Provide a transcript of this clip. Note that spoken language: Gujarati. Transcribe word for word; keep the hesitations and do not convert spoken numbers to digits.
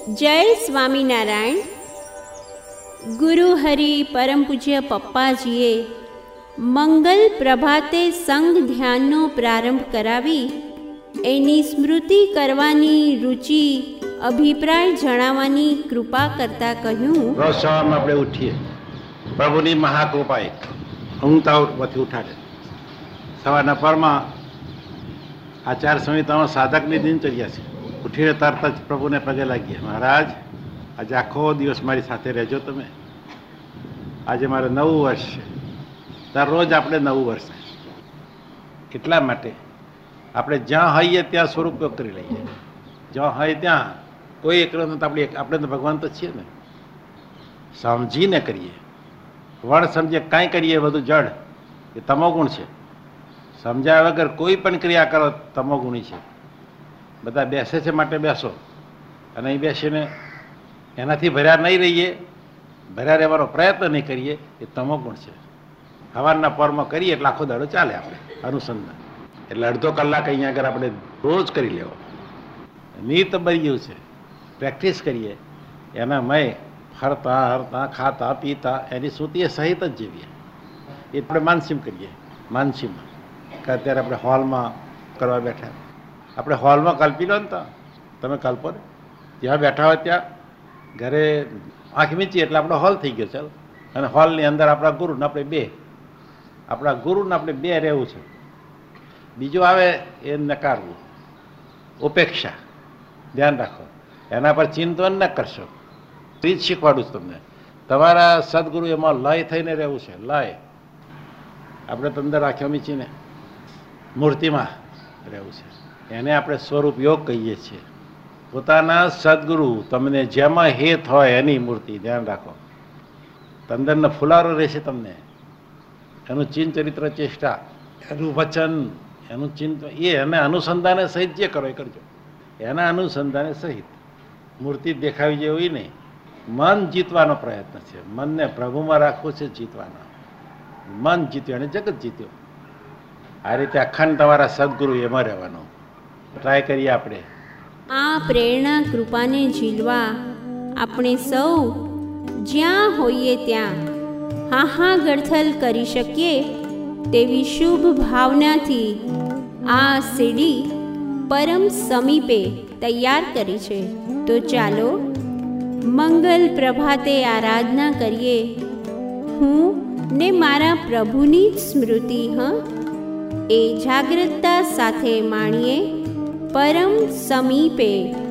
જય સ્વામિનારાયણ. ગુરુ હરિ પરમ પૂજ્ય પપ્પાજીએ મંગલ પ્રભાતે સંઘ ધ્યાનનો પ્રારંભ કરાવી એની સ્મૃતિ કરવાની રુચિ અભિપ્રાય જણાવવાની કૃપા કરતા કહ્યું, રોજ સવારમાં આપણે ઉઠીએ, પ્રભુની મહાકૃપાએ ઊંઘતાઓથી ઉઠાડે. સવારના પરમાં આ ચાર સંહિતામાં સાધકની દિનચર્યા છે. ઉઠીને તરત જ પ્રભુને પગે લાગીએ, મહારાજ આજે આખો દિવસ મારી સાથે રહેજો તમે. આજે મારે નવું વર્ષ છે. દરરોજ આપણે નવું વર્ષ એટલા માટે આપણે જ્યાં હોઈએ ત્યાં સ્વરૂપયોગ કરી લઈએ. જ્યાં હોય ત્યાં કોઈ એકલો નથી. આપણે આપણે તો ભગવાન તો છીએ ને. સમજીને કરીએ. વણ સમજીએ કાંઈ કરીએ બધું જડ, એ તમોગુણ છે. સમજ્યા વગર કોઈ પણ ક્રિયા કરો તમોગુણી છે. બધા બેસે છે માટે બેસો, અને અહીં બેસીને એનાથી ભર્યા નહીં રહીએ, ભર્યા રહેવાનો પ્રયત્ન નહીં કરીએ, એ તમોગુણ છે. હવારના પરમાં કરીએ એટલે આખો દાડો ચાલે આપણે અનુસંધાન. એટલે અડધો કલાક અહીંયા આગળ આપણે રોજ કરી લેવો. નિત બની ગયું છે. પ્રેક્ટિસ કરીએ એના મય ફરતા હરતા ખાતા પીતા એની શ્રુતિ એ સહિત જ જીવીએ. એ આપણે માનસીમ કરીએ. માનસીમાં કે અત્યારે આપણે હોલમાં કરવા બેઠા, આપણે હોલમાં કલ્પી લો ને, તો તમે કલ્પો ને જ્યાં બેઠા હોય ત્યાં ઘરે આંખ મીચીએ એટલે આપણો હોલ થઈ ગયો. ચાલો, અને હોલની અંદર આપણા ગુરુને આપણે બે આપણા ગુરુને આપણે બે રહેવું છે. બીજું આવે એ નકારવું, ઉપેક્ષા, ધ્યાન રાખો, એના પર ચિંતન ન કરશો. એ જ શીખવાડું છું તમને. તમારા સદગુરુ એમાં લય થઈને રહેવું છે. લય આપણે તો અંદર આંખો મીચીને મૂર્તિમાં રહેવું છે. એને આપણે સ્વરૂપ યોગ કહીએ છીએ. પોતાના સદગુરુ તમને જેમાં હેત હોય એની મૂર્તિ. ધ્યાન રાખો, તંદરનો ફુલારો રહેશે તમને. એનું ચિંત ચરિત્ર ચેષ્ટા, એનું વચન, એનું ચિંત, એ એને અનુસંધાને સહિત જે કરો એ કરજો. એના અનુસંધાને સહિત મૂર્તિ દેખાવી જેવી નહીં. મન જીતવાનો પ્રયત્ન છે. મનને પ્રભુમાં રાખવું છે, જીતવાનો. મન જીત્યું અને જગત જીત્યો. આ રીતે અખંડ તમારા સદગુરુ એમાં રહેવાનો ટ્રાય કરીએ આપણે. આ પ્રેરણા કૃપાને ઝીલવા આપણે સૌ જ્યાં હોઈએ ત્યાં હાહા ગળથલ કરી શકીએ તેવી શુભ ભાવનાથી આ સીડી પરમ સમીપે તૈયાર કરી છે. તો ચાલો મંગલ પ્રભાતે આરાધના કરીએ. હું ને મારા પ્રભુની જ સ્મૃતિ હ એ જાગ્રતતા સાથે માણીએ પરમ સમીપે